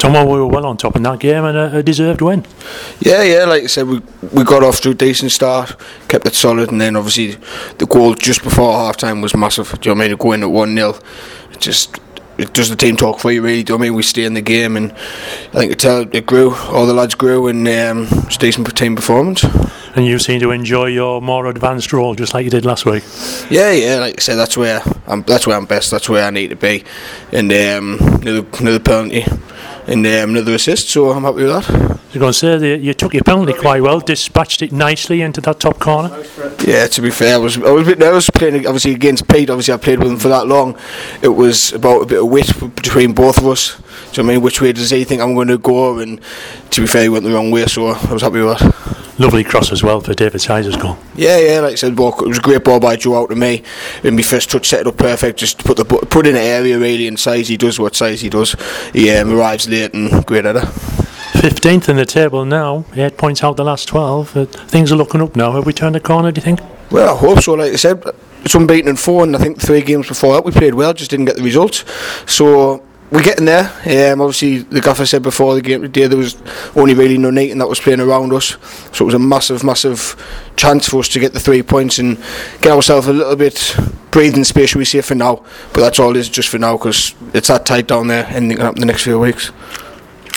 Tomo, we were well on top in that game and a deserved win. Yeah, like I said, we got off to a decent start, kept it solid, and then obviously the goal just before half time was massive. Do you know what I mean? To go in at 1-0, it does the team talk for you, really. Do you know what I mean? We stay in the game, and I think it grew. All the lads grew, and it's a decent team performance. And you seem to enjoy your more advanced role, just like you did last week. Yeah, like I said, that's where I'm best. That's where I need to be. And another penalty, and another assist. So I'm happy with that. You're going to say that you took your penalty quite well, dispatched it nicely into that top corner. Yeah, to be fair, I was a bit nervous playing obviously against Pete. Obviously, I played with him for that long. It was about a bit of wit between both of us. Do you know what I mean? Which way does he think I'm going to go? And to be fair, he went the wrong way, so I was happy with that. Lovely cross as well for David Sizer's goal. Yeah, like I said, it was a great ball by Joe out to me. In my first touch, set it up perfect. Just put in an area really, and Sizey does what Sizey does. He arrives late and great header. 15th in the table now, 8 points out the last 12. Things are looking up now. Have we turned the corner, do you think? Well, I hope so. Like I said, it's unbeaten in 4, and I think 3 games before that we played well, just didn't get the results. So we're getting there. Obviously, the gaffer said before the game today there was only really Nuneaton that was playing around us, so it was a massive chance for us to get the 3 points and get ourselves a little bit breathing space, shall we say, for now. But that's all it is, just for now, because it's that tight down there, and it can happen the next few weeks.